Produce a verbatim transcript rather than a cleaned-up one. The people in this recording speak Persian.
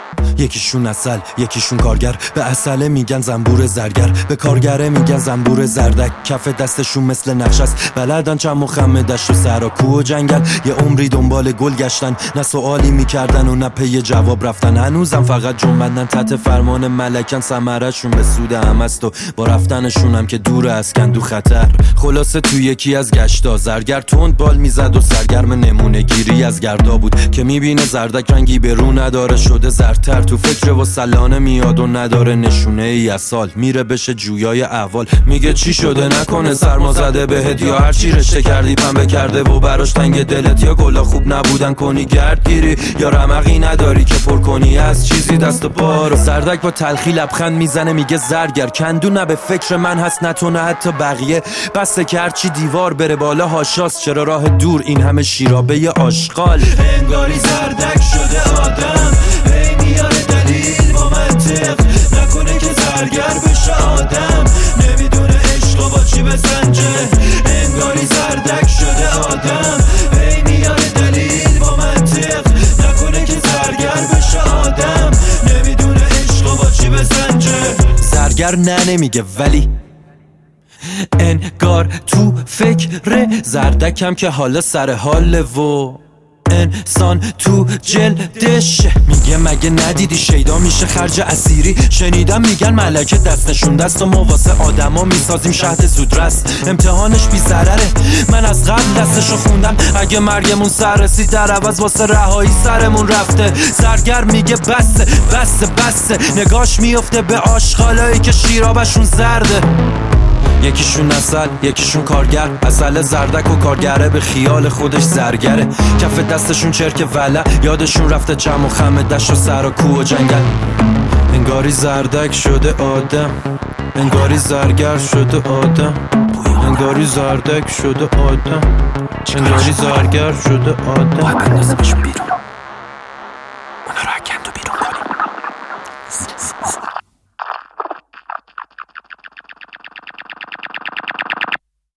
یکیشون اصل، یکیشون کارگر. به اصله میگن زنبور زرگر، به کارگره میگن زنبور زردک. کف دستشون مثل نقش است، بلدن چند مخمه دشت و سر و کوه و جنگل. یه عمری دنبال گل گشتن، نه سوالی میکردن و نه پی جواب رفتن. هنوزم فقط جنبندن تحت فرمان ملکن، ثمره‌شون به سود هم است و با رفتنشون هم که دور از کندو خطر. خلاصه تو یکی از گشتا زرگر تند بال میزد و سرگرم نمونه گیری از گردا بود که میبینه زردک رنگی به رو نداره، شده زرتر. تو فکر و سلانه میاد و نداره نشونه ای از سال. میره بشه جویای احوال، میگه چی شده نکنه سرما زده بهت، یا هرچی رشته کردی پنبه کرده و براش تنگ دلت، یا گلا خوب نبودن کنی گردگیری، یا رمقی نداری که پر کنی از چیزی دست و پا رو. زردک با تلخی لبخند میزنه میگه زرگر کندو نه به فکر من هست نه تو نه حتی بقیه. بسته که هرچی دیوار بره بالا هاشاست، چرا راه دور این همه شیرابه آشغال. انگاری زردک شده آدم، هی میاره دلیل با منطق، نکنه که زرگر بشه آدم، نمیدونه عشق با چی بسنجه. انگاری زردک شده آدم، هی میاره دلیل با منطق، نکنه که زرگر بشه آدم، نمیدونه عشق با چی بسنجه. زرگر نه نمیگه ولی انگار تو فکر زردکم که حالا سر حاله و انسان تو جلدش. میگه مگه ندیدی شیدا میشه خرج اسیری؟ شنیدم میگن ملکه دست نشون دست و ما واسه آدما میسازیم شهد زودرس. امتحانش بی ضرره، من از قبل دستشو خوندم، اگه مرگمون سر رسید در عوض واسه رهایی سرمون رفته. زرگر میگه بسه بسه بسه، نگاش میفته به آشغالایی که شیرابشون زرده. یکیشون اصل، یکیشون کارگر. اصل زردک و کارگره به خیال خودش زرگره. کف دستشون چرک ولع، یادشون رفته چم و خم دشت و سر و کوه و جنگل. انگاری زردک شده آدم، انگاری زرگر شده آدم، انگاری زردک شده آدم، انگاری زرگر شده آدم.